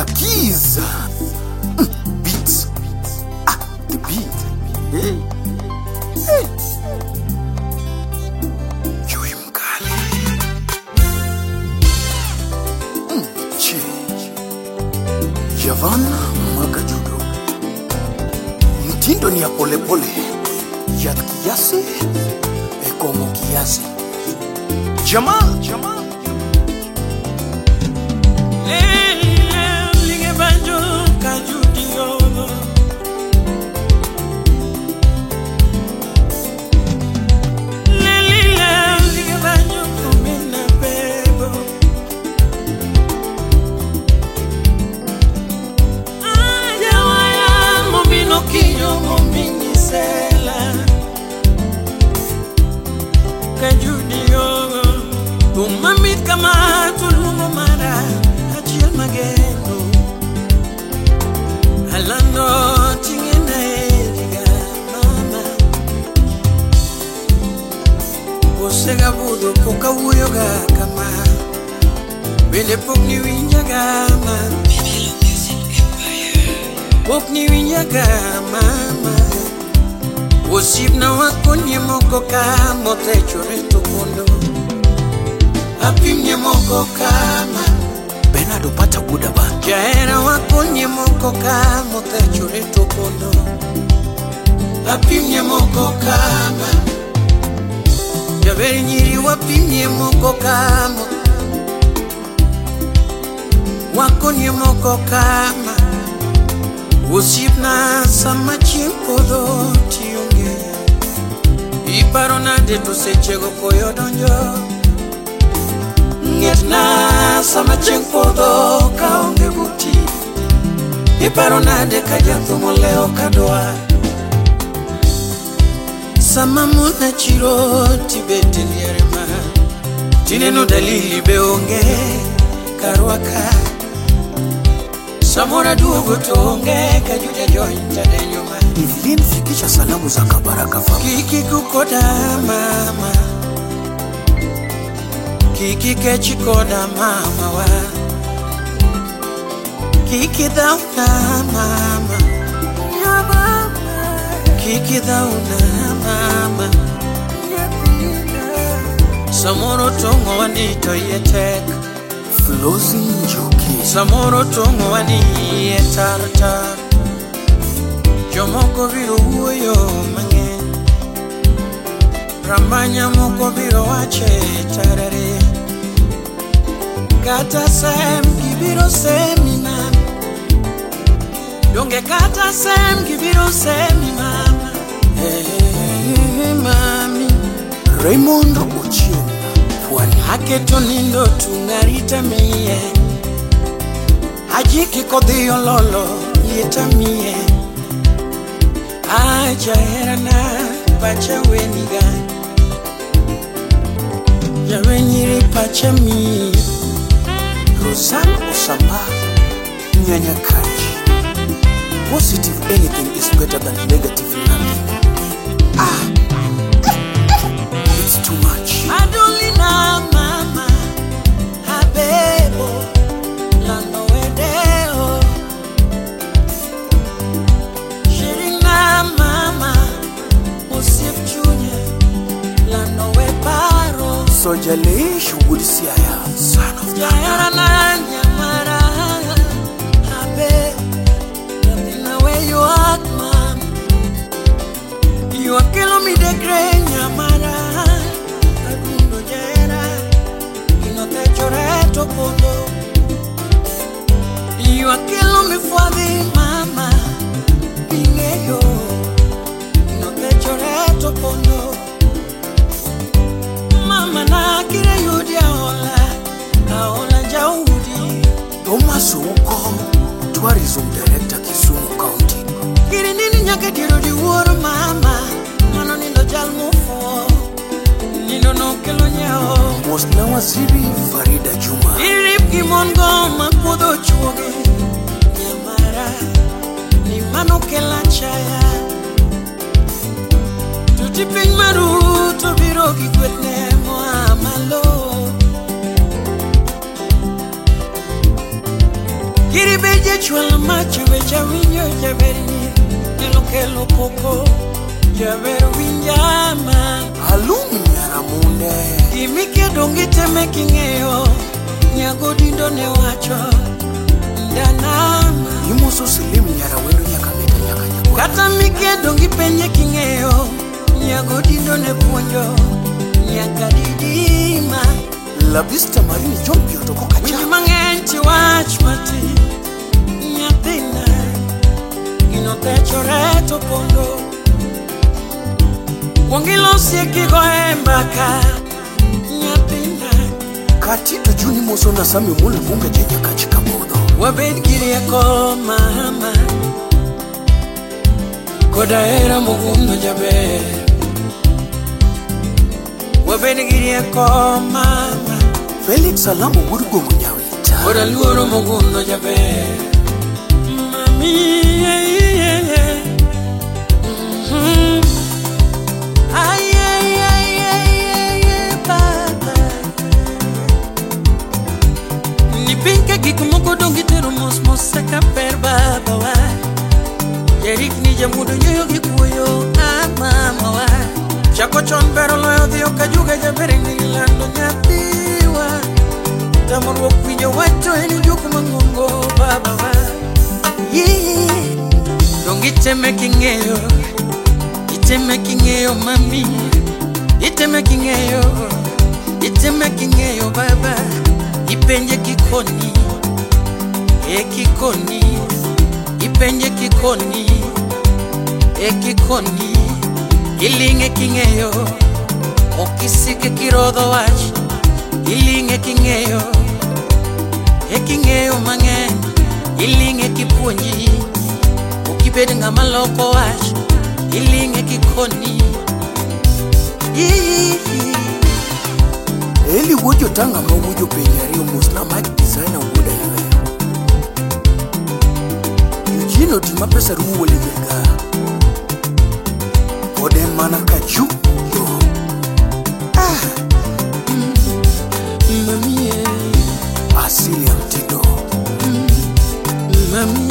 Yakiza. Beats. The beat. Hey. Hey. Joey Mkali. Che. Javan Makajudo. Mtindo ni ya pole pole. Ya kiasi. Ekomo kiasi. Jamal. Umami kama tulungo mara achiel magendo alando tingena ediga mama osega budo poka wuyoga kama bende pokni winyaga mama pokni winyaga mama osibna wakonye moko kama techore tokondo apimye moko kama Bernardo pata buda ba. Jaera wakonye moko kama techore tokondo apimye moko kama Jaberi nyiri wapimye moko kama wakonye moko kama Usipna sama chimpodo tiyonge Iparona de to sechego koyo donjo Ngetna sama chimpodo kaonge buti Iparona de kajathumo leo kadoa Sama muna chiro tibete lierema Tineno dalili beonge karwaka Samora duogo tonge kajuja jointa denyuma Evelyn fikisha salamu za kabaraka fama. Kiki kukoda mama Kiki kechikoda mama wa Kiki dauna mama Ya mama Kiki dauna mama Ya pina Samoro tongo wanito yetek Flozi Njoki. Samoro tongo wani etartar Jomoko viro uyo mange Ramanya moko viro wache tarare Kata sem kibiro semi mama Donge kata sem kibiro semi mama Hey mami Raymond Ochieng. Pwani. Haketo nindo tungarita miye Ajiki kodhiyo lolo yeta miye Aja herana pacha weniga Jawe nyiri pacha mi Rosanne Osamba. Nyanya Kaji. Positive anything is better than negative nothing. It's too much. Adulina mama Habebo Lando wedeo Shirina mama Musif Junior Lando weparo Soja Leish Woodsiaya. Son of Jayara na nyamara Habe Nothing where you are mama You are killing me the great nyamara Adundo jera Inote choreto kondo You are killing me for the mama Pingeyo Inote choreto kondo Mama na kire yudi aola Aola jaudi Thomas Oko. Tourism Director Kisumu County. Kiri nini nyake tiro di woro mama Mano nilo jalmufo Nilo no kelo nyao Mosna Waziri Farida Juma. Irip kimongo makudo chuoge Nyamara Ni mano kela chaya Tutiping maru Tobiro kikwetne Moamalo Kiri be Ige chwala macho wecha winyo jaberi Nelo kelo poko Jaber winjama Alum nyara munde Imike dongi teme kingeo Nyago dindo ne wacho Ndanama Imuso silimu nyara wendo nyakameta nyakanya Kata mike dongi penye kingeo Nyago dindo ne puonjo Nyaka didima La vista marini jompi otoko kacha Winji mangenti wach mati Nyathina Gino techo reto pondo Wangilo sieki goe mbaka Nyathina Katito juni moso na sami mule munga jenya kachika modo Wabed girieko mama Koda era mugundo jabe Wabed girieko mama Felix Salamu wurugo munyawita Koda luoro mugundo jabe Mami Nipinka gikumoko dongi tero mos seka per baba wa Yerik ni jamudo nyoyo gikuyo mama wa Chako chon pero loyo dhiyo kajuga jabere nilando nyathiwa Tamorwo kwinyo wacho eni juku mangongo baba wa Dongi teme kingeo Iteme kingeo mami Iteme kingeo baba Ipenje kikoni Kikoni Ipenje kikoni Kikoni Ilinge kingeo Okisike kirodho wach Ilinge kingeo Kingeo mangen Ilinge kipuonji Okibed ngama loko wach Ilinge kikoni Eli wujo tanga ma wujo penyario musna mic designer wuda iwe Eugene otima pesa rumu wale vega Ode mana kachu Mami Asili ya mtindo Mami